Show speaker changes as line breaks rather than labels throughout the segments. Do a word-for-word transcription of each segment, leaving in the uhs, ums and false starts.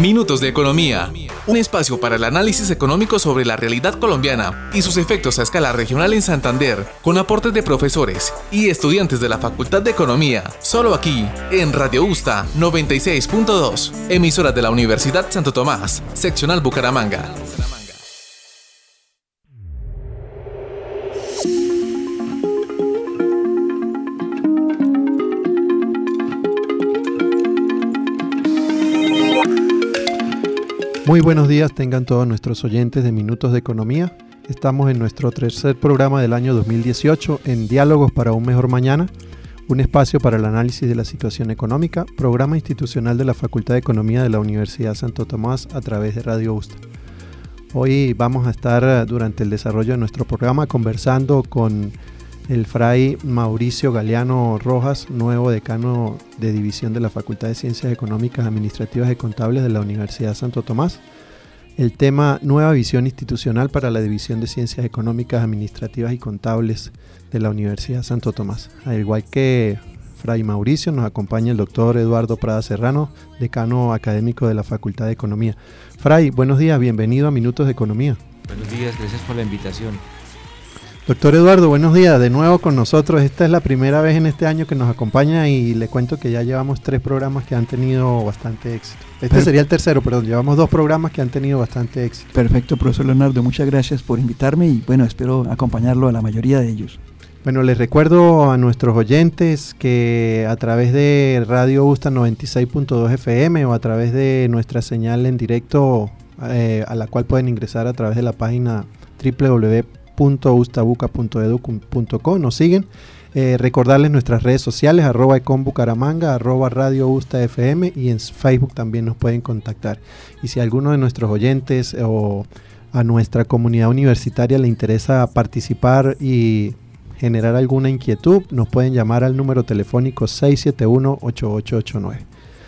Minutos de Economía, un espacio para el análisis económico sobre la realidad colombiana y sus efectos a escala regional en Santander, con aportes de profesores y estudiantes de la Facultad de Economía, solo aquí, en Radio Usta noventa y seis punto dos, emisora de la Universidad Santo Tomás, seccional Bucaramanga.
Muy buenos días tengan todos nuestros oyentes de Minutos de Economía. Estamos en nuestro tercer programa del año dos mil dieciocho en Diálogos para un Mejor Mañana, un espacio para el análisis de la situación económica, programa institucional de la Facultad de Economía de la Universidad Santo Tomás a través de Radio Usta. Hoy vamos a estar durante el desarrollo de nuestro programa conversando con el fray Mauricio Galeano Rojas, nuevo decano de División de la Facultad de Ciencias Económicas, Administrativas y Contables de la Universidad Santo Tomás. El tema Nueva Visión Institucional para la División de Ciencias Económicas, Administrativas y Contables de la Universidad Santo Tomás. Al igual que fray Mauricio, nos acompaña el doctor Eduardo Prada Serrano, decano académico de la Facultad de Economía. Fray, buenos días, bienvenido a Minutos de Economía.
Buenos días, gracias por la invitación.
Doctor Eduardo, buenos días, de nuevo con nosotros. Esta es la primera vez en este año que nos acompaña y le cuento que ya llevamos tres programas que han tenido bastante éxito. Este Perfecto. Sería el tercero, perdón, llevamos dos programas que han tenido bastante éxito.
Perfecto, profesor Leonardo, muchas gracias por invitarme y bueno, espero acompañarlo a la mayoría de ellos.
Bueno, les recuerdo a nuestros oyentes que a través de Radio Usta noventa y seis punto dos F M o a través de nuestra señal en directo, eh, a la cual pueden ingresar a través de la página doble u doble u doble u punto ustabuca punto edu punto co, nos siguen. Eh, recordarles nuestras redes sociales, arroba econ bucaramanga, arroba radio usta fm, y en Facebook también nos pueden contactar. Y si a alguno de nuestros oyentes o a nuestra comunidad universitaria le interesa participar y generar alguna inquietud, nos pueden llamar al número telefónico seis siete uno, ocho ocho ocho nueve.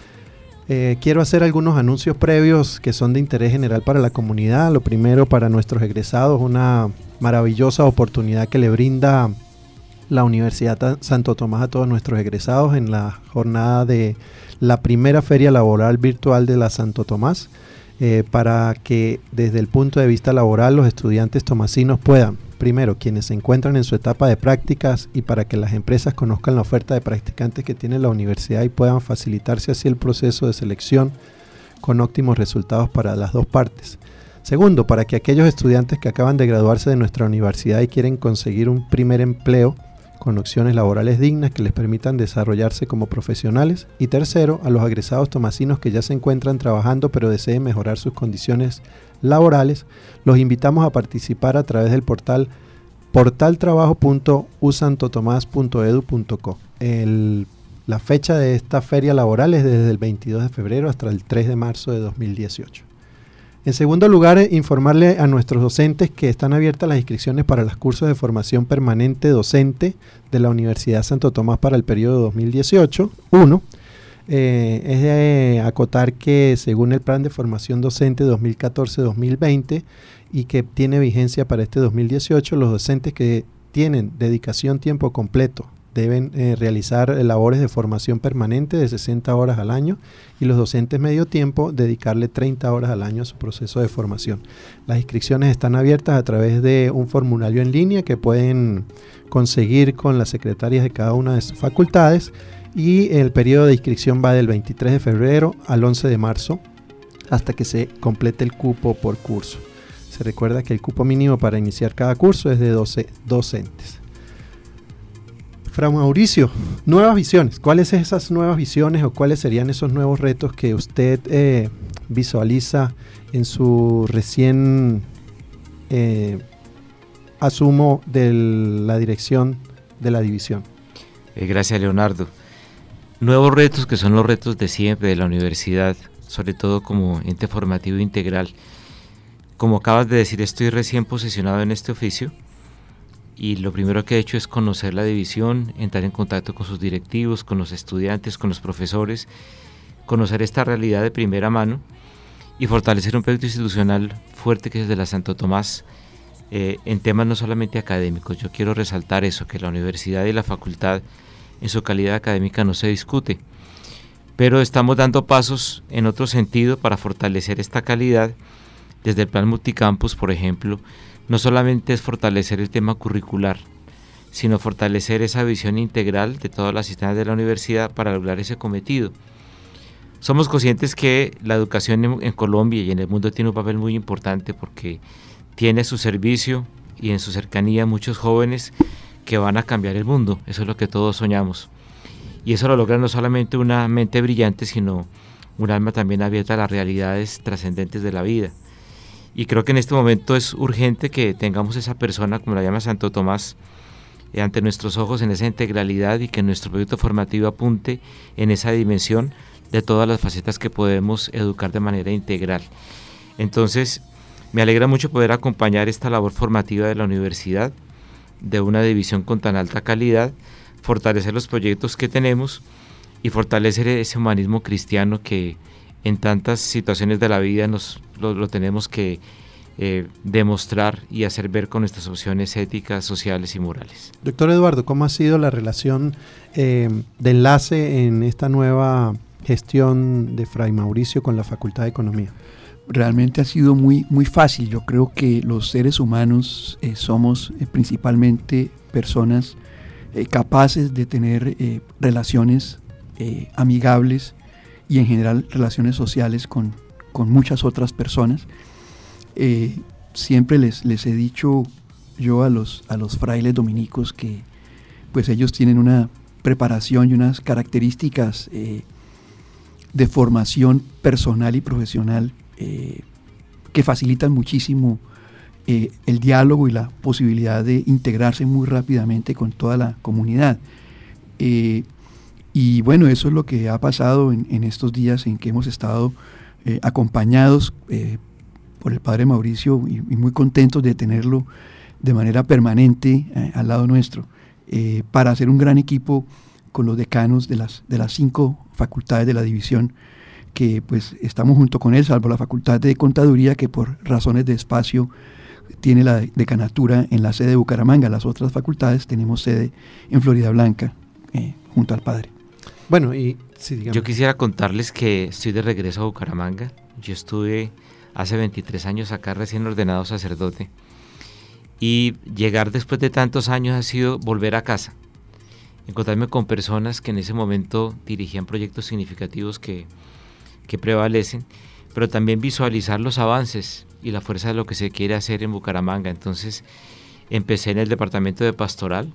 Eh, quiero hacer algunos anuncios previos que son de interés general para la comunidad. Lo primero, para nuestros egresados, una maravillosa oportunidad que le brinda la Universidad Santo Tomás a todos nuestros egresados en la jornada de la primera feria laboral virtual de la Santo Tomás, eh, para que desde el punto de vista laboral los estudiantes tomasinos puedan, primero, quienes se encuentran en su etapa de prácticas, y para que las empresas conozcan la oferta de practicantes que tiene la universidad y puedan facilitarse así el proceso de selección con óptimos resultados para las dos partes. Segundo, para que aquellos estudiantes que acaban de graduarse de nuestra universidad y quieren conseguir un primer empleo con opciones laborales dignas que les permitan desarrollarse como profesionales. Y tercero, a los egresados tomasinos que ya se encuentran trabajando pero deseen mejorar sus condiciones laborales, los invitamos a participar a través del portal portal trabajo punto u santo tomás punto edu punto co. El, la fecha de esta feria laboral es desde el veintidós de febrero hasta el tres de marzo de dos mil dieciocho. En segundo lugar, informarle a nuestros docentes que están abiertas las inscripciones para los cursos de formación permanente docente de la Universidad Santo Tomás para el periodo dos mil dieciocho. Uno, eh, es de acotar que según el plan de formación docente dos mil catorce a dos mil veinte y que tiene vigencia para este dos mil dieciocho, los docentes que tienen dedicación tiempo completo deben eh, realizar labores de formación permanente de sesenta horas al año, y los docentes medio tiempo dedicarle treinta horas al año a su proceso de formación. Las inscripciones están abiertas a través de un formulario en línea que pueden conseguir con las secretarias de cada una de sus facultades, y el periodo de inscripción va del veintitrés de febrero al once de marzo hasta que se complete el cupo por curso. Se recuerda que el cupo mínimo para iniciar cada curso es de doce docentes. Fra Mauricio, nuevas visiones. ¿Cuáles son esas nuevas visiones o cuáles serían esos nuevos retos que usted eh, visualiza en su recién eh, asumo de la dirección de la división?
Eh, gracias, Leonardo. Nuevos retos que son los retos de siempre de la universidad, sobre todo como ente formativo integral. Como acabas de decir, estoy recién posesionado en este oficio. Y lo primero que he hecho es conocer la división, entrar en contacto con sus directivos, con los estudiantes, con los profesores, conocer esta realidad de primera mano y fortalecer un proyecto institucional fuerte que es de la Santo Tomás, eh, en temas no solamente académicos. Yo quiero resaltar eso, que la universidad y la facultad en su calidad académica no se discute, pero estamos dando pasos en otro sentido para fortalecer esta calidad. Desde el plan multicampus, por ejemplo, no solamente es fortalecer el tema curricular, sino fortalecer esa visión integral de todas las instancias de la universidad para lograr ese cometido. Somos conscientes que la educación en, en Colombia y en el mundo tiene un papel muy importante porque tiene a su servicio y en su cercanía muchos jóvenes que van a cambiar el mundo. Eso es lo que todos soñamos. Y eso lo logra no solamente una mente brillante, sino un alma también abierta a las realidades trascendentes de la vida. Y creo que en este momento es urgente que tengamos esa persona, como la llama Santo Tomás, eh, ante nuestros ojos en esa integralidad, y que nuestro proyecto formativo apunte en esa dimensión de todas las facetas que podemos educar de manera integral. Entonces, me alegra mucho poder acompañar esta labor formativa de la universidad, de una división con tan alta calidad, fortalecer los proyectos que tenemos y fortalecer ese humanismo cristiano que en tantas situaciones de la vida nos lo, lo tenemos que eh, demostrar y hacer ver con nuestras opciones éticas, sociales y morales.
Doctor Eduardo, ¿cómo ha sido la relación eh, de enlace en esta nueva gestión de Fray Mauricio con la Facultad de Economía?
Realmente ha sido muy, muy fácil. Yo creo que los seres humanos eh, somos eh, principalmente personas eh, capaces de tener eh, relaciones eh, amigables y en general relaciones sociales con, con muchas otras personas. Eh, siempre les, les he dicho yo a los, a los frailes dominicos que pues ellos tienen una preparación y unas características eh, de formación personal y profesional eh, que facilitan muchísimo eh, el diálogo y la posibilidad de integrarse muy rápidamente con toda la comunidad. Eh, y bueno, eso es lo que ha pasado en, en estos días en que hemos estado eh, acompañados eh, por el Padre Mauricio y, y muy contentos de tenerlo de manera permanente eh, al lado nuestro, eh, para hacer un gran equipo con los decanos de las, de las cinco facultades de la división, que pues estamos junto con él, salvo la Facultad de Contaduría, que por razones de espacio tiene la decanatura en la sede de Bucaramanga. Las otras facultades tenemos sede en Florida Blanca, eh, junto al Padre.
Bueno, y sí, dígame.
Yo quisiera contarles que estoy de regreso a Bucaramanga. Yo estuve hace veintitrés años acá recién ordenado sacerdote, y llegar después de tantos años ha sido volver a casa, encontrarme con personas que en ese momento dirigían proyectos significativos que, que prevalecen, pero también visualizar los avances y la fuerza de lo que se quiere hacer en Bucaramanga. Entonces empecé en el departamento de pastoral,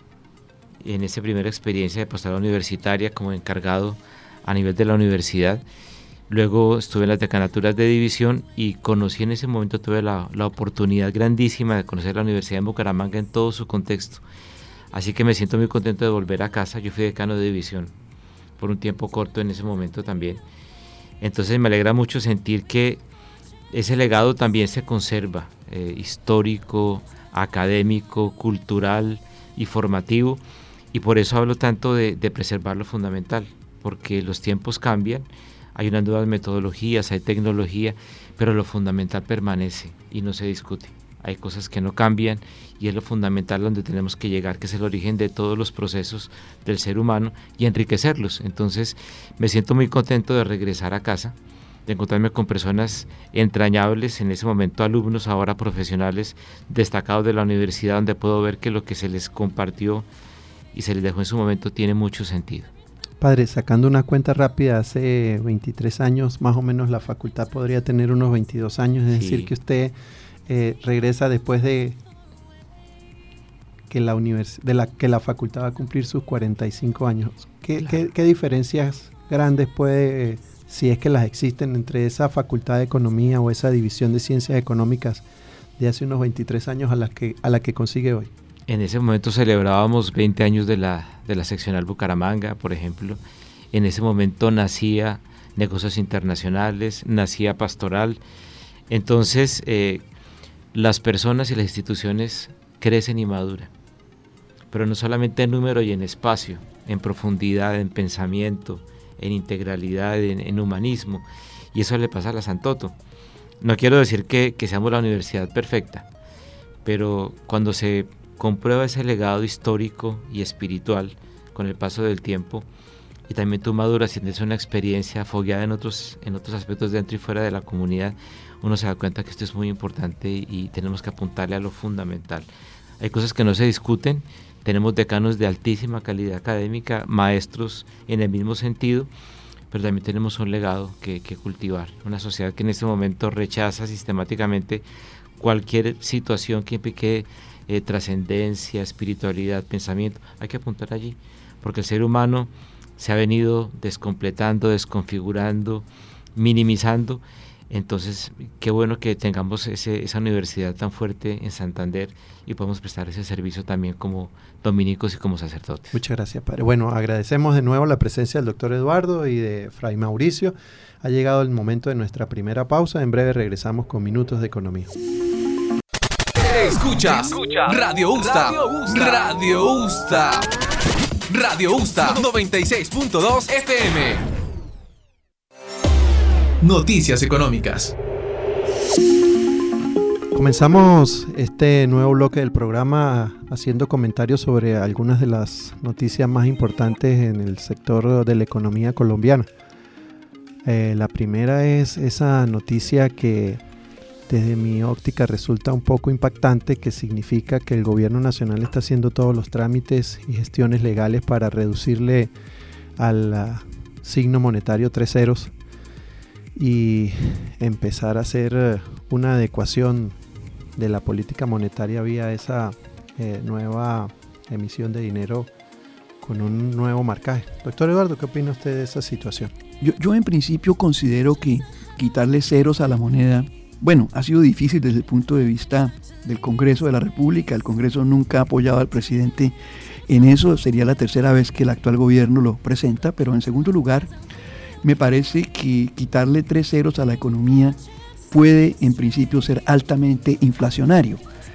en esa primera experiencia de pastoral universitaria como encargado a nivel de la universidad. Luego estuve en las decanaturas de división y conocí en ese momento, tuve la, la oportunidad grandísima de conocer la Universidad de Bucaramanga en todo su contexto. Así que me siento muy contento de volver a casa. Yo fui decano de división por un tiempo corto en ese momento también. Entonces me alegra mucho sentir que ese legado también se conserva, eh, histórico, académico, cultural y formativo. Y por eso hablo tanto de, de preservar lo fundamental, porque los tiempos cambian, hay unas nuevas metodologías, hay tecnología, pero lo fundamental permanece y no se discute. Hay cosas que no cambian y es lo fundamental donde tenemos que llegar, que es el origen de todos los procesos del ser humano, y enriquecerlos. Entonces me siento muy contento de regresar a casa, de encontrarme con personas entrañables, en ese momento alumnos, ahora profesionales destacados de la universidad, donde puedo ver que lo que se les compartió y se les dejó en su momento tiene mucho sentido.
Padre, sacando una cuenta rápida, hace veintitrés años, más o menos la facultad podría tener unos veintidós años, es sí. decir, que usted eh, regresa después de que la, univers- de la que la facultad va a cumplir sus cuarenta y cinco años. ¿Qué, claro. qué, qué diferencias grandes puede, eh, si es que las existen, entre esa facultad de economía o esa división de ciencias económicas de hace unos veintitrés años a la que, a la que consigue hoy?
En ese momento celebrábamos veinte años de la, de la seccional Bucaramanga, por ejemplo. En ese momento nacía negocios internacionales, nacía pastoral. Entonces, eh, las personas y las instituciones crecen y maduran, pero no solamente en número y en espacio, en profundidad, en pensamiento, en integralidad, en, en humanismo. Y eso le pasa a la Santoto. No quiero decir que, que seamos la universidad perfecta, pero cuando se comprueba ese legado histórico y espiritual con el paso del tiempo, y también tú maduras y tienes una experiencia fogueada en otros, en otros aspectos dentro y fuera de la comunidad, uno se da cuenta que esto es muy importante y, y tenemos que apuntarle a lo fundamental. Hay cosas que no se discuten, tenemos decanos de altísima calidad académica, maestros en el mismo sentido, pero también tenemos un legado que, que cultivar, una sociedad que en este momento rechaza sistemáticamente cualquier situación que implique eh, trascendencia, espiritualidad, pensamiento. Hay que apuntar allí, porque el ser humano se ha venido descompletando, desconfigurando, minimizando. Entonces, qué bueno que tengamos ese, esa universidad tan fuerte en Santander y podemos prestar ese servicio también como dominicos y como sacerdotes.
Muchas gracias, padre. Bueno, agradecemos de nuevo la presencia del doctor Eduardo y de Fray Mauricio. Ha llegado el momento de nuestra primera pausa. En breve regresamos con Minutos de Economía.
Escuchas, Escucha. Radio Usta, Radio Usta, Radio Usta, noventa y seis punto dos F M. Noticias económicas.
Comenzamos este nuevo bloque del programa haciendo comentarios sobre algunas de las noticias más importantes en el sector de la economía colombiana. Eh, la primera es esa noticia que desde mi óptica resulta un poco impactante, que significa que el gobierno nacional está haciendo todos los trámites y gestiones legales para reducirle al uh, signo monetario tres ceros y empezar a hacer una adecuación de la política monetaria vía esa eh, nueva emisión de dinero con un nuevo marcaje. Doctor Eduardo, ¿qué opina usted de esa situación?
Yo, yo en principio considero que quitarle ceros a la moneda, bueno, ha sido difícil desde el punto de vista del Congreso de la República. El Congreso nunca ha apoyado al presidente en eso, sería la tercera vez que el actual gobierno lo presenta, pero en segundo lugar, me parece que quitarle tres ceros a la economía puede en principio ser altamente inflacionario.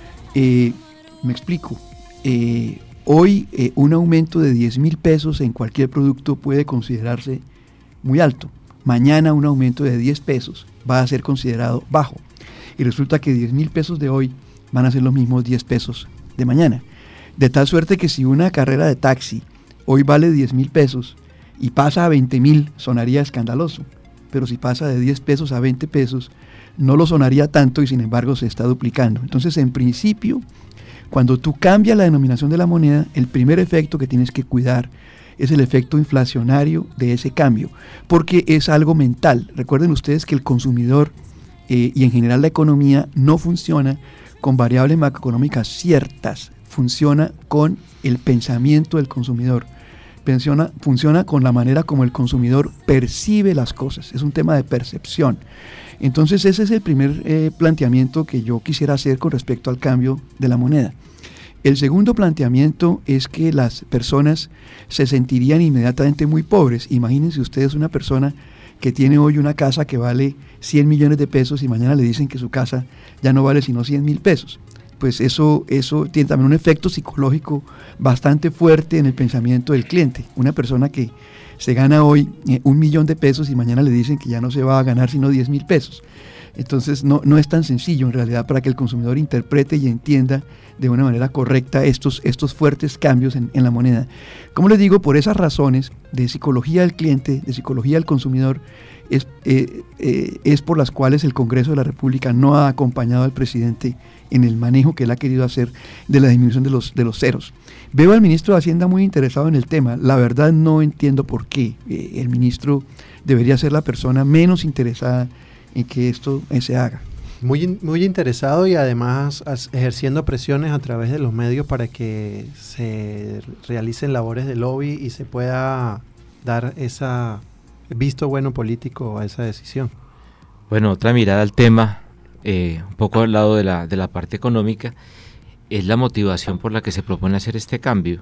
Eh, me explico. Eh, hoy eh, un aumento de diez mil pesos en cualquier producto puede considerarse muy alto. Mañana un aumento de diez pesos va a ser considerado bajo. Y resulta que diez mil pesos de hoy van a ser los mismos diez pesos de mañana. De tal suerte que si una carrera de taxi hoy vale diez mil pesos, y pasa a veinte mil, sonaría escandaloso, pero si pasa de diez pesos a veinte pesos, no lo sonaría tanto y sin embargo se está duplicando. Entonces, en principio, cuando tú cambias la denominación de la moneda, el primer efecto que tienes que cuidar es el efecto inflacionario de ese cambio, porque es algo mental. Recuerden ustedes que el consumidor eh, y en general la economía no funciona con variables macroeconómicas ciertas, funciona con el pensamiento del consumidor. Funciona, funciona con la manera como el consumidor percibe las cosas, es un tema de percepción. Entonces ese es el primer eh, planteamiento que yo quisiera hacer con respecto al cambio de la moneda. El segundo planteamiento es que las personas se sentirían inmediatamente muy pobres. Imagínense ustedes una persona que tiene hoy una casa que vale cien millones de pesos y mañana le dicen que su casa ya no vale sino cien mil pesos. Pues eso, eso tiene también un efecto psicológico bastante fuerte en el pensamiento del cliente. Una persona que se gana hoy eh, un millón de pesos y mañana le dicen que ya no se va a ganar sino diez mil pesos. Entonces no, no es tan sencillo en realidad para que el consumidor interprete y entienda de una manera correcta estos, estos fuertes cambios en, en la moneda. Como les digo, por esas razones de psicología del cliente, de psicología del consumidor, es, eh, eh, es por las cuales el Congreso de la República no ha acompañado al presidente en el manejo que él ha querido hacer de la disminución de los, de los ceros. Veo al ministro de Hacienda muy interesado en el tema. La verdad no entiendo por qué. Eh, el ministro debería ser la persona menos interesada en que esto eh, se haga.
Muy, muy interesado y además ejerciendo presiones a través de los medios para que se realicen labores de lobby y se pueda dar esa visto bueno político a esa decisión.
Bueno, otra mirada al tema, eh, un poco al lado de la, de la parte económica, es la motivación por la que se propone hacer este cambio.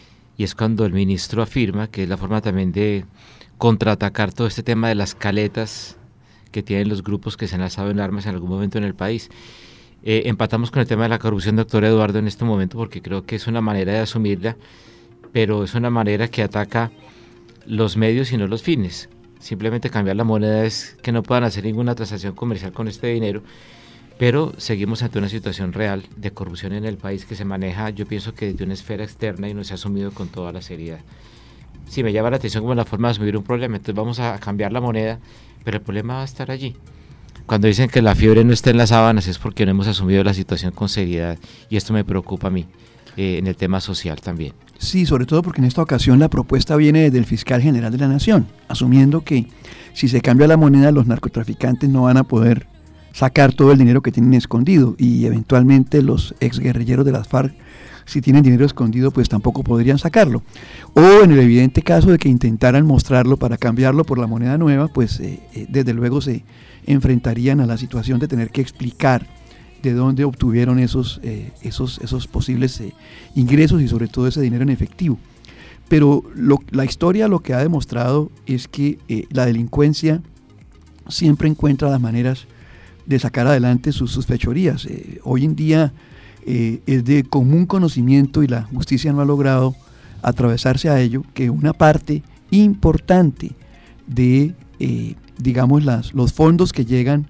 Y es cuando el ministro afirma que es la forma también de contraatacar todo este tema de las caletas que tienen los grupos que se han alzado en armas en algún momento en el país. Eh, empatamos con el tema de la corrupción, doctor Eduardo, en este momento, porque creo que es una manera de asumirla, pero es una manera que ataca los medios y no los fines. Simplemente cambiar la moneda es que no puedan hacer ninguna transacción comercial con este dinero, pero seguimos ante una situación real de corrupción en el país que se maneja, yo pienso que desde una esfera externa y no se ha asumido con toda la seriedad. sí, me llama la atención como la forma de asumir un problema, entonces vamos a cambiar la moneda, pero el problema va a estar allí. Cuando dicen que la fiebre no está en las sábanas es porque no hemos asumido la situación con seriedad, y esto me preocupa a mí, eh, en el tema social también.
Sí, sobre todo porque en esta ocasión la propuesta viene del fiscal general de la Nación, asumiendo que si se cambia la moneda los narcotraficantes no van a poder sacar todo el dinero que tienen escondido, y eventualmente los exguerrilleros de las FARC, si tienen dinero escondido, pues tampoco podrían sacarlo. O en el evidente caso de que intentaran mostrarlo para cambiarlo por la moneda nueva, pues eh, eh, desde luego se enfrentarían a la situación de tener que explicar de dónde obtuvieron esos, eh, esos, esos posibles eh, ingresos y sobre todo ese dinero en efectivo. Pero lo, la historia lo que ha demostrado es que eh, la delincuencia siempre encuentra las maneras de sacar adelante sus, sus fechorías. Eh, hoy en día eh, es de común conocimiento, y la justicia no ha logrado atravesarse a ello, que una parte importante de, eh, digamos, las, los fondos que llegan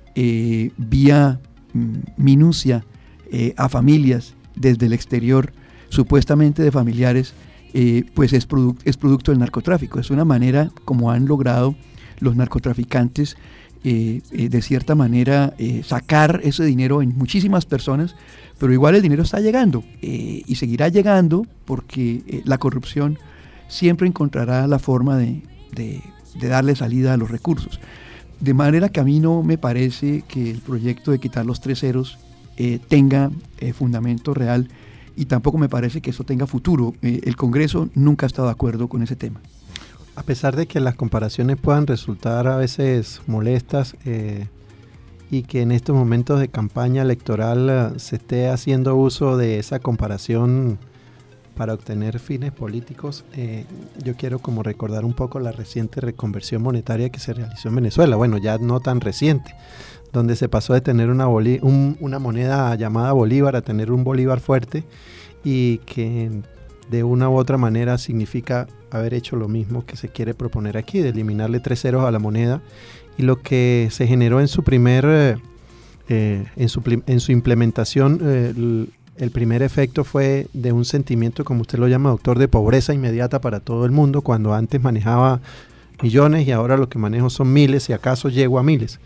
eh, vía mm, minucia eh, a familias desde el exterior, supuestamente de familiares, eh, pues es, produ- es producto del narcotráfico. Es una manera como han logrado los narcotraficantes Eh, eh, de cierta manera eh, sacar ese dinero en muchísimas personas, pero igual el dinero está llegando eh, y seguirá llegando porque eh, la corrupción siempre encontrará la forma de, de, de darle salida a los recursos. De manera que a mí no me parece que el proyecto de quitar los tres ceros eh, tenga eh, fundamento real, y tampoco me parece que eso tenga futuro. Eh, el Congreso nunca ha estado de acuerdo con ese tema.
A pesar de que las comparaciones puedan resultar a veces molestas eh, y que en estos momentos de campaña electoral uh, se esté haciendo uso de esa comparación para obtener fines políticos, eh, yo quiero como recordar un poco la reciente reconversión monetaria que se realizó en Venezuela, bueno, ya no tan reciente, donde se pasó de tener una, boli- un, una moneda llamada bolívar a tener un bolívar fuerte, y que de una u otra manera significa haber hecho lo mismo que se quiere proponer aquí, de eliminarle tres ceros a la moneda, y lo que se generó en su primer eh, eh, en, su, en su implementación, eh, el, el primer efecto fue de un sentimiento, como usted lo llama, doctor, de pobreza inmediata para todo el mundo, cuando antes manejaba millones y ahora lo que manejo son miles, y acaso llego a miles.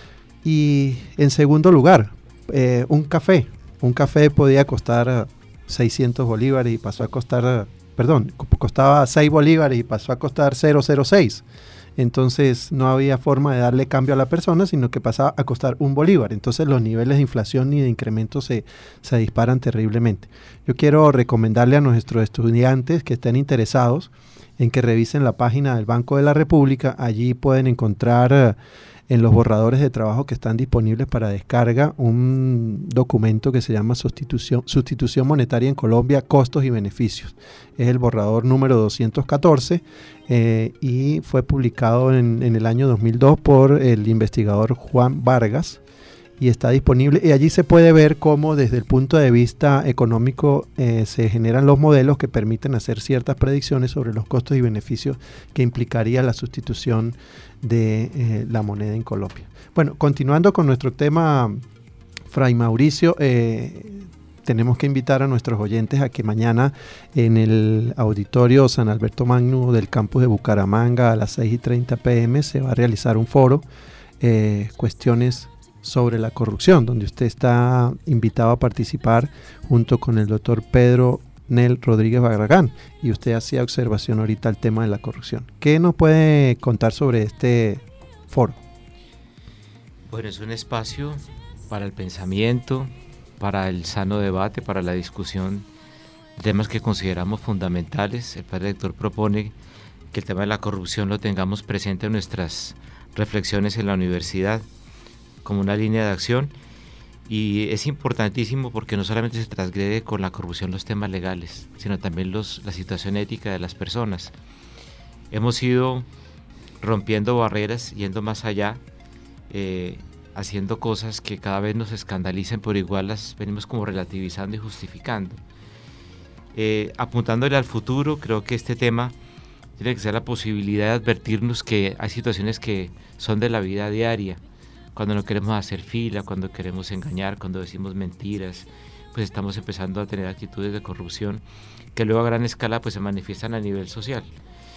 Y en segundo lugar, eh, un café, un café podía costar seiscientos bolívares y pasó a costar, perdón, costaba seis bolívares y pasó a costar cero cero seis. Entonces no había forma de darle cambio a la persona, sino que pasaba a costar un bolívar. Entonces los niveles de inflación y de incremento se, se disparan terriblemente. Yo quiero recomendarle a nuestros estudiantes que estén interesados en que revisen la página del Banco de la República. Allí pueden encontrar en los borradores de trabajo que están disponibles para descarga un documento que se llama Sustitución, Sustitución Monetaria en Colombia, Costos y Beneficios. Es el borrador número doscientos catorce eh, y fue publicado en, en el año dos mil dos por el investigador Juan Vargas, y está disponible, y allí se puede ver cómo desde el punto de vista económico eh, se generan los modelos que permiten hacer ciertas predicciones sobre los costos y beneficios que implicaría la sustitución de eh, la moneda en Colombia. Bueno, continuando con nuestro tema, Fray Mauricio, eh, tenemos que invitar a nuestros oyentes a que mañana en el auditorio San Alberto Magno del campus de Bucaramanga a las seis y treinta pm se va a realizar un foro, eh, cuestiones sobre la corrupción, donde usted está invitado a participar junto con el doctor Pedro Nel Rodríguez Barragán, y usted hacía observación ahorita al tema de la corrupción. ¿Qué nos puede contar sobre este foro?
Bueno, es un espacio para el pensamiento, para el sano debate, para la discusión de temas que consideramos fundamentales. El padre rector propone que el tema de la corrupción lo tengamos presente en nuestras reflexiones en la universidad como una línea de acción, y es importantísimo porque no solamente se transgrede con la corrupción los temas legales, sino también los, la situación ética de las personas. Hemos ido rompiendo barreras, yendo más allá, eh, haciendo cosas que cada vez nos escandalizan, pero igual las venimos como relativizando y justificando. Eh, apuntándole al futuro, creo que este tema tiene que ser la posibilidad de advertirnos que hay situaciones que son de la vida diaria. Cuando no queremos hacer fila, cuando queremos engañar, cuando decimos mentiras, pues estamos empezando a tener actitudes de corrupción que luego a gran escala pues se manifiestan a nivel social.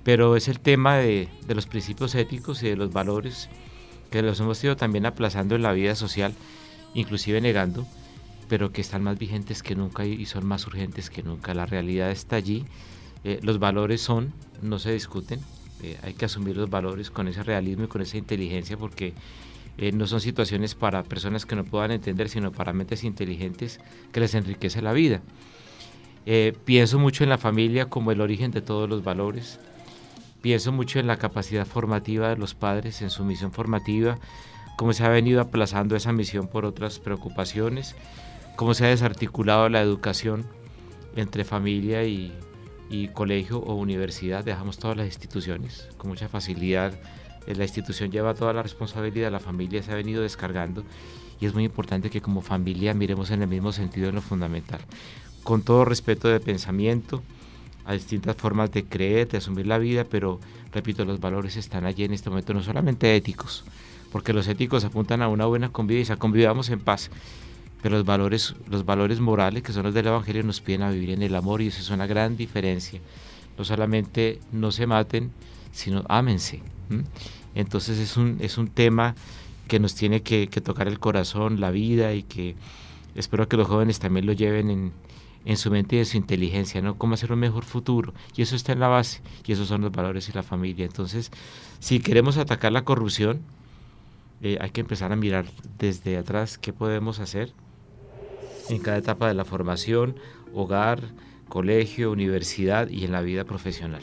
pero es el tema de, de los principios éticos y de los valores que los hemos ido también aplazando en la vida social, inclusive negando, pero que están más vigentes que nunca y son más urgentes que nunca. La realidad está allí, eh, los valores son, no se discuten, eh, hay que asumir los valores con ese realismo y con esa inteligencia, porque eh, no son situaciones para personas que no puedan entender, sino para mentes inteligentes que les enriquece la vida. Eh, pienso mucho en la familia como el origen de todos los valores. Pienso mucho en la capacidad formativa de los padres, en su misión formativa, cómo se ha venido aplazando esa misión por otras preocupaciones, cómo se ha desarticulado la educación entre familia y, y colegio o universidad. Dejamos todas las instituciones con mucha facilidad. La institución lleva toda la responsabilidad, la familia se ha venido descargando, y es muy importante que como familia miremos en el mismo sentido en lo fundamental, con todo respeto de pensamiento a distintas formas de creer, de asumir la vida, pero repito, los valores están allí en este momento, no solamente éticos, porque los éticos apuntan a una buena convivencia, convivamos en paz, pero los valores, los valores morales, que son los del Evangelio, nos piden a vivir en el amor, y eso es una gran diferencia. No solamente no se maten, sino ámense. ¿Mm? Entonces es un, es un tema que nos tiene que, que tocar el corazón, la vida, y que espero que los jóvenes también lo lleven en, en su mente y en su inteligencia, ¿no? Cómo hacer un mejor futuro, y eso está en la base, y esos son los valores y la familia. Entonces, si queremos atacar la corrupción, eh, hay que empezar a mirar desde atrás qué podemos hacer en cada etapa de la formación, hogar, colegio, universidad y en la vida profesional.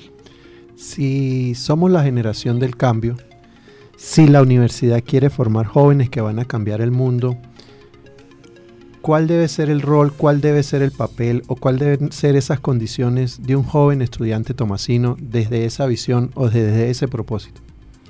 Si somos la generación del cambio, si la universidad quiere formar jóvenes que van a cambiar el mundo, ¿cuál debe ser el rol, cuál debe ser el papel o cuál deben ser esas condiciones de un joven estudiante tomasino desde esa visión o desde ese propósito?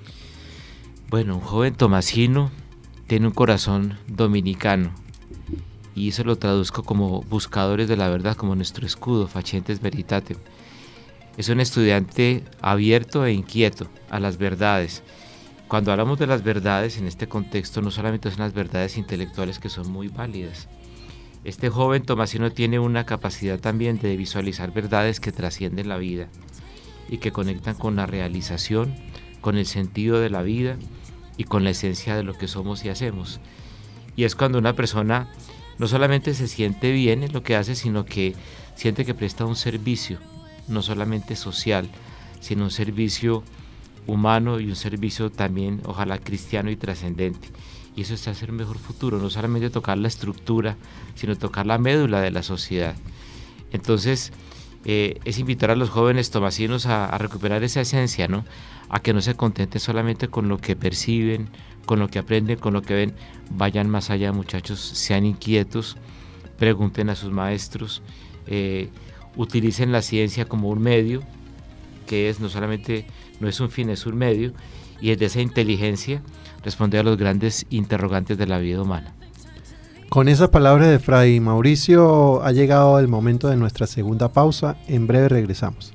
Bueno, un joven tomasino tiene un corazón dominicano, y eso lo traduzco como buscadores de la verdad, como nuestro escudo, Facentes Veritatem. Es un estudiante abierto e inquieto a las verdades. Cuando hablamos de las verdades en este contexto, no solamente son las verdades intelectuales, que son muy válidas. Este joven tomasino tiene una capacidad también de visualizar verdades que trascienden la vida y que conectan con la realización, con el sentido de la vida y con la esencia de lo que somos y hacemos. Y es cuando una persona no solamente se siente bien en lo que hace, sino que siente que presta un servicio, no solamente social, sino un servicio humano y un servicio también, ojalá, cristiano y trascendente. Y eso es hacer un mejor futuro, no solamente tocar la estructura, sino tocar la médula de la sociedad. Entonces, eh, es invitar a los jóvenes tomasinos a, a recuperar esa esencia, ¿no? A que no se contenten solamente con lo que perciben, con lo que aprenden, con lo que ven. Vayan más allá, muchachos, sean inquietos, pregunten a sus maestros, eh, utilicen la ciencia como un medio, que es no solamente, no es un fin, es un medio, y desde esa inteligencia responder a los grandes interrogantes de la vida humana.
Con esas palabras de Fray Mauricio ha llegado el momento de nuestra segunda pausa. En breve regresamos.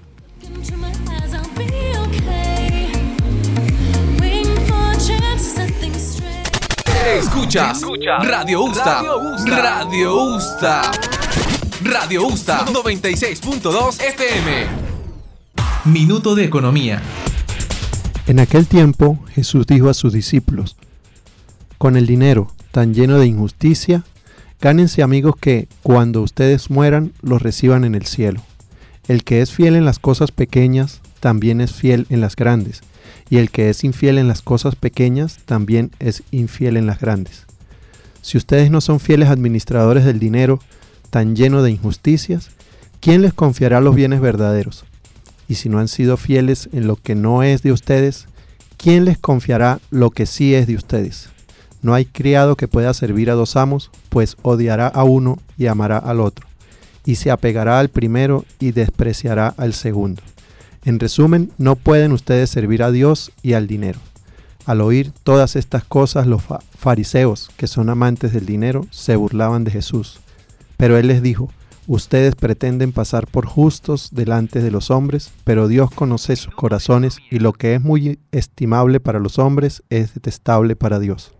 Escuchas, Escucha. Radio Usta, Radio Usta, Radio Usta noventa y seis punto dos F M. Minuto de Economía.
En aquel tiempo Jesús dijo a sus discípulos: con el dinero tan lleno de injusticia, gánense amigos que, cuando ustedes mueran, los reciban en el cielo. El que es fiel en las cosas pequeñas, también es fiel en las grandes, y el que es infiel en las cosas pequeñas, también es infiel en las grandes. Si ustedes no son fieles administradores del dinero, tan lleno de injusticias, ¿quién les confiará los bienes verdaderos? Y si no han sido fieles en lo que no es de ustedes, ¿quién les confiará lo que sí es de ustedes? No hay criado que pueda servir a dos amos, pues odiará a uno y amará al otro, y se apegará al primero y despreciará al segundo. En resumen, no pueden ustedes servir a Dios y al dinero. Al oír todas estas cosas, los fa- fariseos, que son amantes del dinero, se burlaban de Jesús. Pero él les dijo: ustedes pretenden pasar por justos delante de los hombres, pero Dios conoce sus corazones, y lo que es muy estimable para los hombres es detestable para Dios.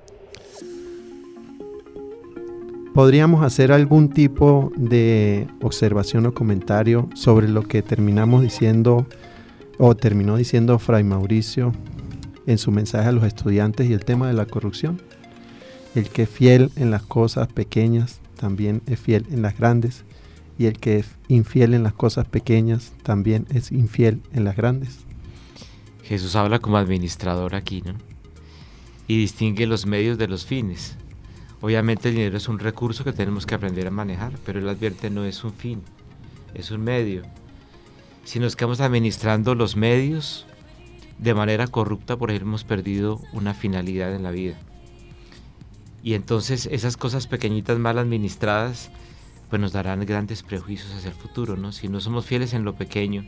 ¿Podríamos hacer algún tipo de observación o comentario sobre lo que terminamos diciendo o terminó diciendo Fray Mauricio en su mensaje a los estudiantes y el tema de la corrupción. El que es fiel en las cosas pequeñas también es fiel en las grandes, y el que es infiel en las cosas pequeñas también es infiel en las grandes.
Jesús habla como administrador aquí, ¿no? Y distingue los medios de los fines. Obviamente el dinero es un recurso que tenemos que aprender a manejar, pero él advierte no es un fin, es un medio. Si nos quedamos administrando los medios de manera corrupta, por ejemplo, hemos perdido una finalidad en la vida. Y entonces esas cosas pequeñitas mal administradas pues nos darán grandes prejuicios hacia el futuro, ¿no? Si no somos fieles en lo pequeño,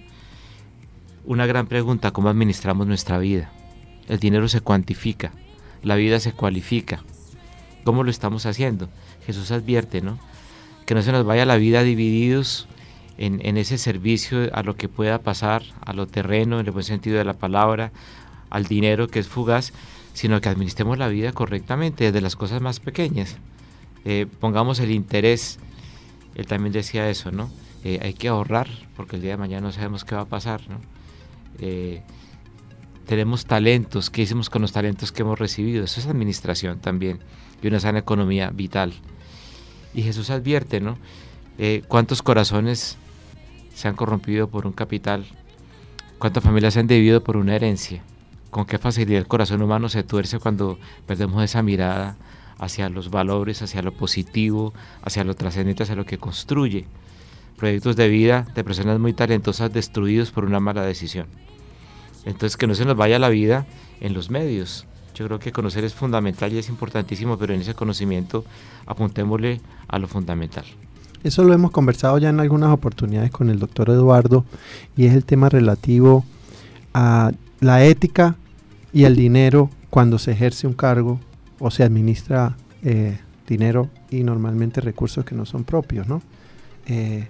una gran pregunta: ¿cómo administramos nuestra vida? El dinero se cuantifica, la vida se cualifica. ¿Cómo lo estamos haciendo? Jesús advierte, ¿no? Que no se nos vaya la vida divididos en, en ese servicio a lo que pueda pasar, a lo terreno, en el buen sentido de la palabra, al dinero que es fugaz, sino que administremos la vida correctamente desde las cosas más pequeñas. Eh, pongamos el interés. Él también decía eso, ¿no? Eh, hay que ahorrar porque el día de mañana no sabemos qué va a pasar, ¿no? Eh, tenemos talentos, ¿qué hicimos con los talentos que hemos recibido? Eso es administración también, y una sana economía vital. Y Jesús advierte, ¿no? Eh, ¿Cuántos corazones se han corrompido por un capital? ¿Cuántas familias se han dividido por una herencia? ¿Con qué facilidad el corazón humano se tuerce cuando perdemos esa mirada hacia los valores, hacia lo positivo, hacia lo trascendente, hacia lo que construye? Proyectos de vida de personas muy talentosas destruidos por una mala decisión. Entonces, que no se nos vaya la vida en los medios. Yo creo que conocer es fundamental y es importantísimo, pero en ese conocimiento apuntémosle a lo fundamental.
Eso lo hemos conversado ya en algunas oportunidades con el doctor Eduardo, y es el tema relativo a la ética y el dinero cuando se ejerce un cargo o se administra eh, dinero y normalmente recursos que no son propios, ¿no? Eh,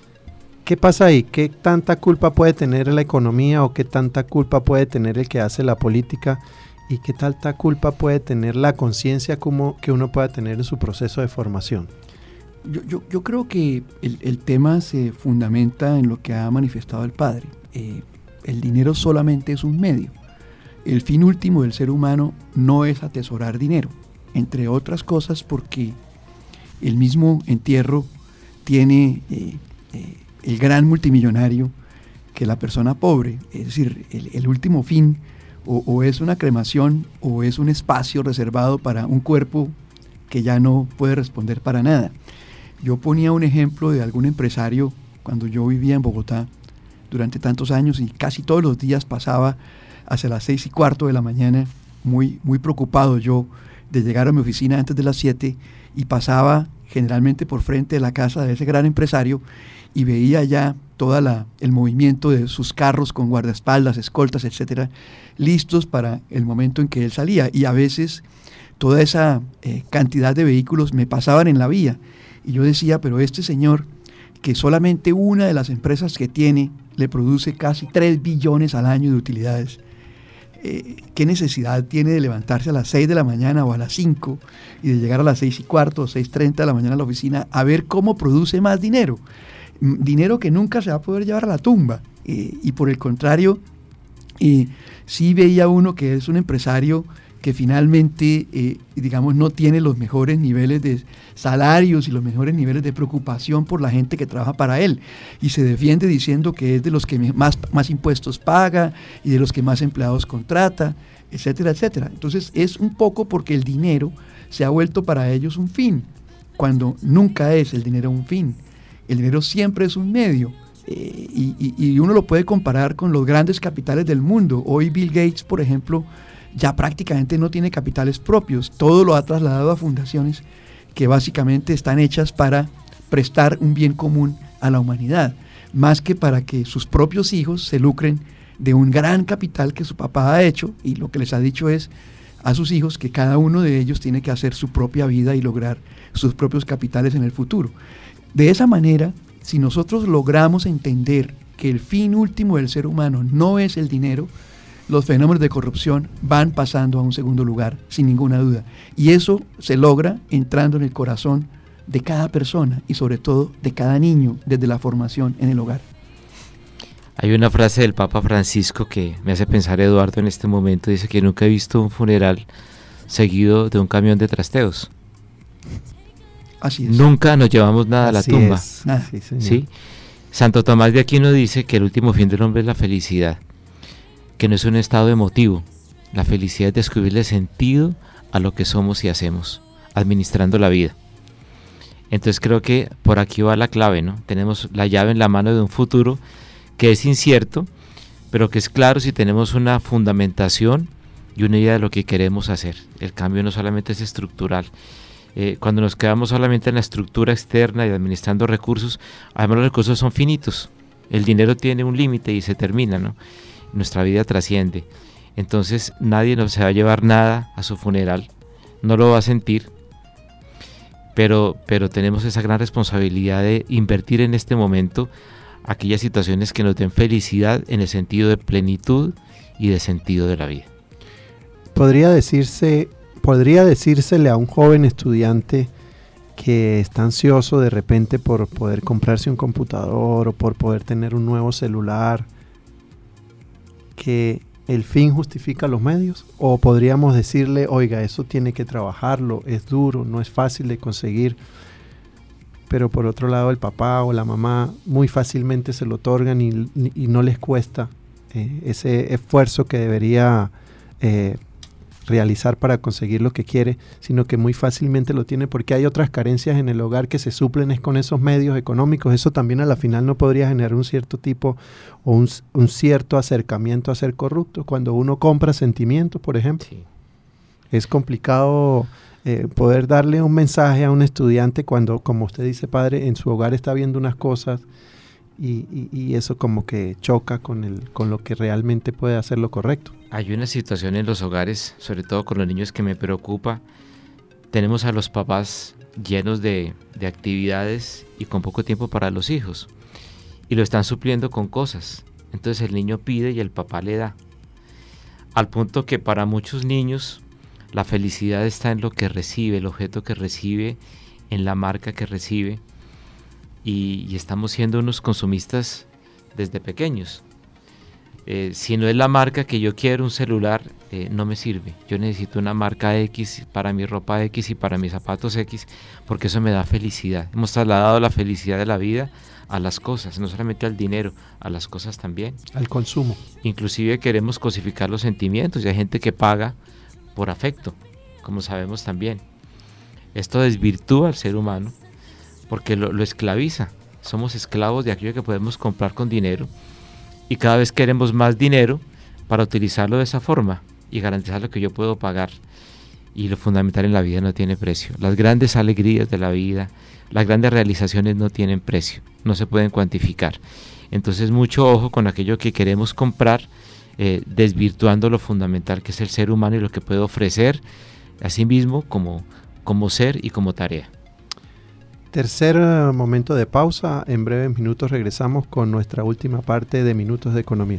¿Qué pasa ahí? ¿Qué tanta culpa puede tener la economía o qué tanta culpa puede tener el que hace la política? ¿Y qué tanta culpa puede tener la conciencia como que uno pueda tener en su proceso de formación?
Yo, yo, yo creo que el, el tema se fundamenta en lo que ha manifestado el padre. Eh, el dinero solamente es un medio. El fin último del ser humano no es atesorar dinero, entre otras cosas porque el mismo entierro tiene eh, eh, el gran multimillonario que la persona pobre. Es decir, el, el último fin o, o es una cremación o es un espacio reservado para un cuerpo que ya no puede responder para nada. Yo ponía un ejemplo de algún empresario cuando yo vivía en Bogotá durante tantos años y casi todos los días pasaba hacia las seis y cuarto de la mañana, muy, muy preocupado yo de llegar a mi oficina antes de las siete, y pasaba generalmente por frente de la casa de ese gran empresario y veía ya todo el movimiento de sus carros con guardaespaldas, escoltas, etcétera, listos para el momento en que él salía. Y a veces toda esa eh, cantidad de vehículos me pasaban en la vía y yo decía, pero este señor, que solamente una de las empresas que tiene le produce casi tres billones al año de utilidades, Eh, ¿qué necesidad tiene de levantarse a las seis de la mañana o a las cinco y de llegar a las seis y cuarto o seis treinta de la mañana a la oficina a ver cómo produce más dinero? Dinero que nunca se va a poder llevar a la tumba. Eh, y por el contrario, eh, sí veía uno que es un empresario que finalmente, eh, digamos, no tiene los mejores niveles de salarios y los mejores niveles de preocupación por la gente que trabaja para él, y se defiende diciendo que es de los que más, más impuestos paga y de los que más empleados contrata, etcétera, etcétera. Entonces es un poco porque el dinero se ha vuelto para ellos un fin, cuando nunca es el dinero un fin. El dinero siempre es un medio. Eh, y, y, y uno lo puede comparar con los grandes capitales del mundo. Hoy Bill Gates, por ejemplo, ya prácticamente no tiene capitales propios, todo lo ha trasladado a fundaciones que básicamente están hechas para prestar un bien común a la humanidad, más que para que sus propios hijos se lucren de un gran capital que su papá ha hecho, y lo que les ha dicho es a sus hijos que cada uno de ellos tiene que hacer su propia vida y lograr sus propios capitales en el futuro. De esa manera, si nosotros logramos entender que el fin último del ser humano no es el dinero, los fenómenos de corrupción van pasando a un segundo lugar, sin ninguna duda. Y eso se logra entrando en el corazón de cada persona y sobre todo de cada niño desde la formación en el hogar.
Hay una frase del Papa Francisco que me hace pensar, Eduardo, en este momento. Dice que nunca he visto un funeral seguido de un camión de trasteos.
Así es.
Nunca nos llevamos nada
Así
a la tumba.
es.
Nada.
Sí, señor.
¿Sí? Santo Tomás de Aquino dice que el último fin del hombre es la felicidad, que no es un estado emotivo. La felicidad es descubrirle sentido a lo que somos y hacemos, administrando la vida. Entonces creo que por aquí va la clave, ¿no? Tenemos la llave en la mano de un futuro que es incierto, pero que es claro si tenemos una fundamentación y una idea de lo que queremos hacer. El cambio no solamente es estructural. Eh, cuando nos quedamos solamente en la estructura externa y administrando recursos, además los recursos son finitos. El dinero tiene un límite y se termina, ¿no? Nuestra vida trasciende. Entonces nadie nos se va a llevar nada a su funeral, no lo va a sentir, pero, pero tenemos esa gran responsabilidad de invertir en este momento aquellas situaciones que nos den felicidad en el sentido de plenitud y de sentido de la vida.
Podría decirse, podría decírsele a un joven estudiante que está ansioso de repente por poder comprarse un computador o por poder tener un nuevo celular, que el fin justifica los medios, o podríamos decirle, oiga, eso tiene que trabajarlo, es duro, no es fácil de conseguir, pero por otro lado el papá o la mamá muy fácilmente se lo otorgan y, y no les cuesta eh, ese esfuerzo que debería eh, realizar para conseguir lo que quiere, sino que muy fácilmente lo tiene porque hay otras carencias en el hogar que se suplen es con esos medios económicos. Eso también a la final no podría generar un cierto tipo o un, un cierto acercamiento a ser corrupto. Cuando uno compra sentimientos, por ejemplo, sí. Es complicado eh, poder darle un mensaje a un estudiante cuando, como usted dice, padre, en su hogar está viendo unas cosas y, y, y eso como que choca con, el, con lo que realmente puede hacer lo correcto.
Hay una situación en los hogares, sobre todo con los niños, que me preocupa. Tenemos a los papás llenos de, de actividades y con poco tiempo para los hijos. Y lo están supliendo con cosas. Entonces el niño pide y el papá le da. Al punto que para muchos niños la felicidad está en lo que recibe, el objeto que recibe, en la marca que recibe. Y, y estamos siendo unos consumistas desde pequeños. Eh, si no es la marca que yo quiero, un celular, eh, no me sirve. Yo necesito una marca X para mi ropa X y para mis zapatos X, porque eso me da felicidad. Hemos trasladado la felicidad de la vida a las cosas, no solamente al dinero, a las cosas también.
Al consumo.
Inclusive queremos cosificar los sentimientos y hay gente que paga por afecto, como sabemos también. Esto desvirtúa al ser humano porque lo, lo esclaviza. Somos esclavos de aquello que podemos comprar con dinero. Y cada vez queremos más dinero para utilizarlo de esa forma y garantizar lo que yo puedo pagar. Y lo fundamental en la vida no tiene precio. Las grandes alegrías de la vida, las grandes realizaciones no tienen precio, no se pueden cuantificar. Entonces mucho ojo con aquello que queremos comprar, eh, desvirtuando lo fundamental que es el ser humano y lo que puede ofrecer a sí mismo como, como ser y como tarea.
Tercer uh, momento de pausa. En breves minutos regresamos con nuestra última parte de Minutos de Economía.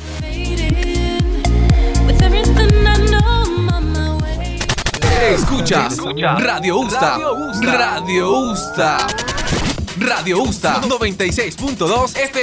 Escuchas Radio Usta, Radio Usta, Radio Usta noventa y seis punto dos F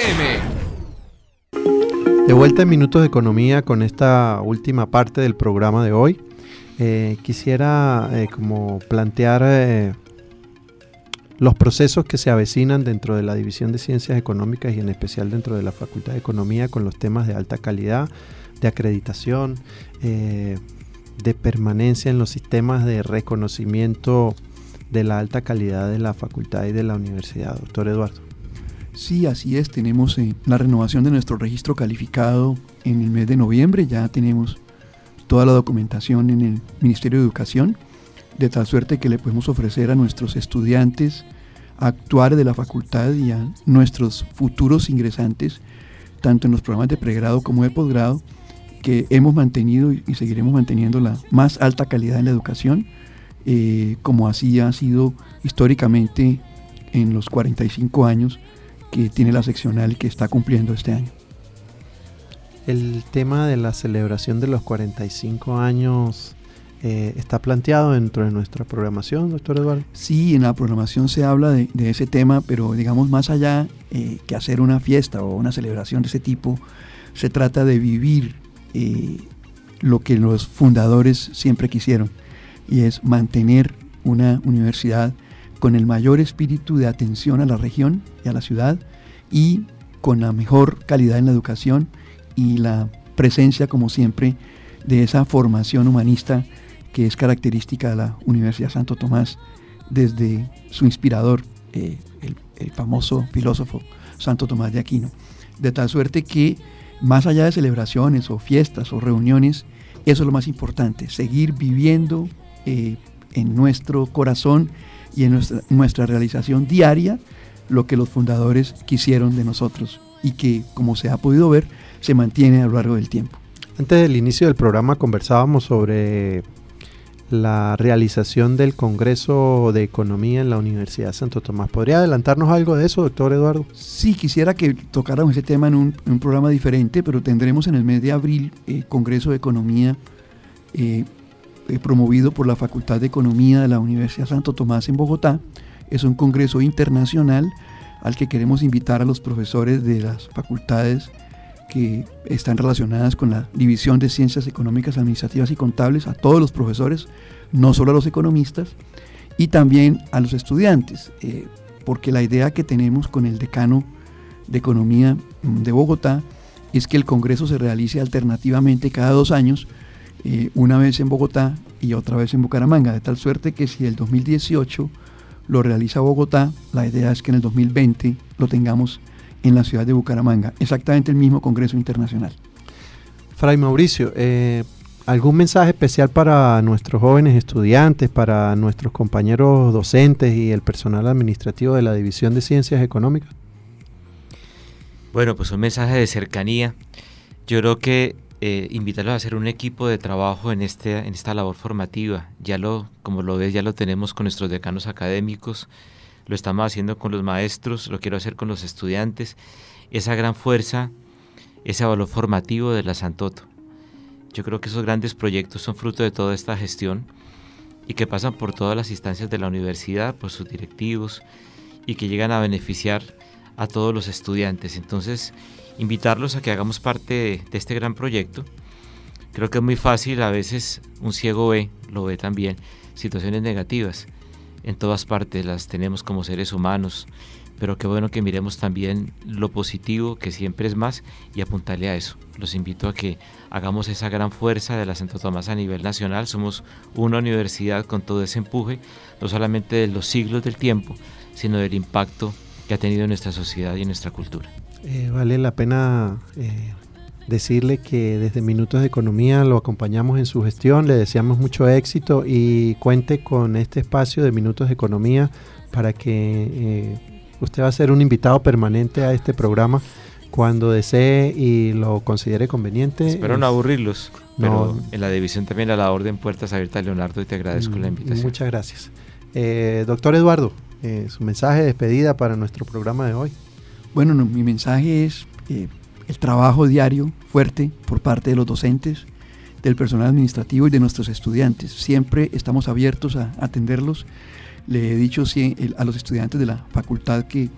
M.
De vuelta en Minutos de Economía con esta última parte del programa de hoy. Eh, quisiera eh, como plantear eh, los procesos que se avecinan dentro de la División de Ciencias Económicas y en especial dentro de la Facultad de Economía con los temas de alta calidad, de acreditación, eh, de permanencia en los sistemas de reconocimiento de la alta calidad de la facultad y de la universidad. Doctor Eduardo.
Sí, así es. Tenemos eh, la renovación de nuestro registro calificado en el mes de noviembre. Ya tenemos toda la documentación en el Ministerio de Educación, de tal suerte que le podemos ofrecer a nuestros estudiantes actuales de la facultad y a nuestros futuros ingresantes, tanto en los programas de pregrado como de posgrado, que hemos mantenido y seguiremos manteniendo la más alta calidad en la educación, eh, como así ha sido históricamente en los cuarenta y cinco años que tiene la seccional y que está cumpliendo este año.
El tema de la celebración de los cuarenta y cinco años eh, está planteado dentro de nuestra programación, doctor Eduardo.
Sí, en la programación se habla de, de ese tema, pero digamos más allá eh, que hacer una fiesta o una celebración de ese tipo, se trata de vivir eh, lo que los fundadores siempre quisieron, y es mantener una universidad con el mayor espíritu de atención a la región y a la ciudad, y con la mejor calidad en la educación y la presencia, como siempre, de esa formación humanista que es característica de la Universidad Santo Tomás desde su inspirador, eh, el, el famoso filósofo Santo Tomás de Aquino. De tal suerte que, más allá de celebraciones o fiestas o reuniones, eso es lo más importante, seguir viviendo eh, en nuestro corazón y en nuestra, nuestra realización diaria lo que los fundadores quisieron de nosotros y que, como se ha podido ver, se mantiene a lo largo del tiempo.
Antes del inicio del programa conversábamos sobre la realización del Congreso de Economía en la Universidad Santo Tomás. ¿Podría adelantarnos algo de eso, doctor Eduardo?
Sí, quisiera que tocáramos ese tema en un, en un programa diferente, pero tendremos en el mes de abril eh, Congreso de Economía eh, eh, promovido por la Facultad de Economía de la Universidad Santo Tomás en Bogotá. Es un congreso internacional al que queremos invitar a los profesores de las facultades que están relacionadas con la División de Ciencias Económicas, Administrativas y Contables, a todos los profesores, no solo a los economistas, y también a los estudiantes, eh, porque la idea que tenemos con el decano de Economía de Bogotá es que el congreso se realice alternativamente cada dos años, eh, una vez en Bogotá y otra vez en Bucaramanga, de tal suerte que si el dos mil dieciocho lo realiza Bogotá, la idea es que en el dos mil veinte lo tengamos en la ciudad de Bucaramanga, exactamente el mismo Congreso Internacional.
Fray Mauricio, eh, ¿algún mensaje especial para nuestros jóvenes estudiantes, para nuestros compañeros docentes y el personal administrativo de la División de Ciencias Económicas?
Bueno, pues un mensaje de cercanía. Yo creo que eh, invitarlos a hacer un equipo de trabajo en, este, en esta labor formativa. Ya lo, como lo ves, ya lo tenemos con nuestros decanos académicos, lo estamos haciendo con los maestros, lo quiero hacer con los estudiantes, esa gran fuerza, ese valor formativo de la Santoto. Yo creo que esos grandes proyectos son fruto de toda esta gestión y que pasan por todas las instancias de la universidad, por sus directivos, y que llegan a beneficiar a todos los estudiantes. Entonces, invitarlos a que hagamos parte de, de este gran proyecto. Creo que es muy fácil, a veces un ciego ve, lo ve también, situaciones negativas. En todas partes las tenemos como seres humanos, pero qué bueno que miremos también lo positivo, que siempre es más, y apuntarle a eso. Los invito a que hagamos esa gran fuerza de la Santo Tomás a nivel nacional. Somos una universidad con todo ese empuje, no solamente de los siglos del tiempo, sino del impacto que ha tenido en nuestra sociedad y en nuestra cultura.
Eh, vale la pena eh, decirle que desde Minutos de Economía lo acompañamos en su gestión, le deseamos mucho éxito y cuente con este espacio de Minutos de Economía para que eh, usted va a ser un invitado permanente a este programa cuando desee y lo considere conveniente.
Espero es, no aburrirlos, pero
no,
en la división también a la orden puertas abiertas, Leonardo, y te agradezco mm, la invitación.
Muchas gracias. Eh, doctor Eduardo, eh, su mensaje de despedida para nuestro programa de hoy.
Bueno, no, mi mensaje es eh, el trabajo diario fuerte por parte de los docentes, del personal administrativo y de nuestros estudiantes. Siempre estamos abiertos a atenderlos. Le he dicho sí, el, a los estudiantes de la facultad que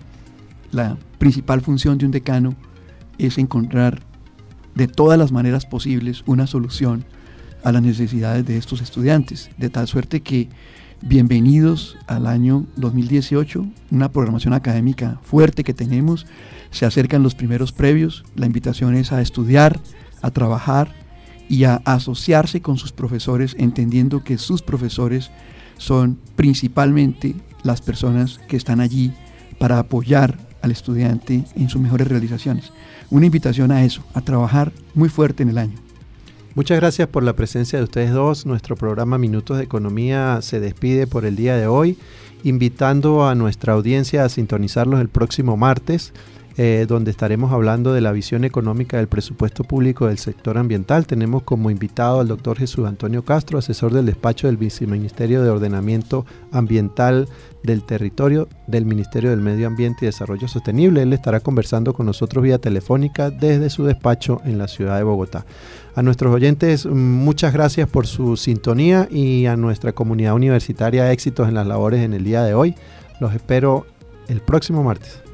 la principal función de un decano es encontrar de todas las maneras posibles una solución a las necesidades de estos estudiantes, de tal suerte que bienvenidos al año dos mil dieciocho, una programación académica fuerte que tenemos, se acercan los primeros previos, la invitación es a estudiar, a trabajar y a asociarse con sus profesores, entendiendo que sus profesores son principalmente las personas que están allí para apoyar al estudiante en sus mejores realizaciones. Una invitación a eso, a trabajar muy fuerte en el año.
Muchas gracias por la presencia de ustedes dos. Nuestro programa Minutos de Economía se despide por el día de hoy, invitando a nuestra audiencia a sintonizarlos el próximo martes eh, donde estaremos hablando de la visión económica del presupuesto público del sector ambiental. Tenemos como invitado al doctor Jesús Antonio Castro, asesor del despacho del Viceministerio de Ordenamiento Ambiental del Territorio del Ministerio del Medio Ambiente y Desarrollo Sostenible. Él estará conversando con nosotros vía telefónica desde su despacho en la ciudad de Bogotá. A nuestros oyentes, muchas gracias por su sintonía, y a nuestra comunidad universitaria, éxitos en las labores en el día de hoy. Los espero el próximo martes.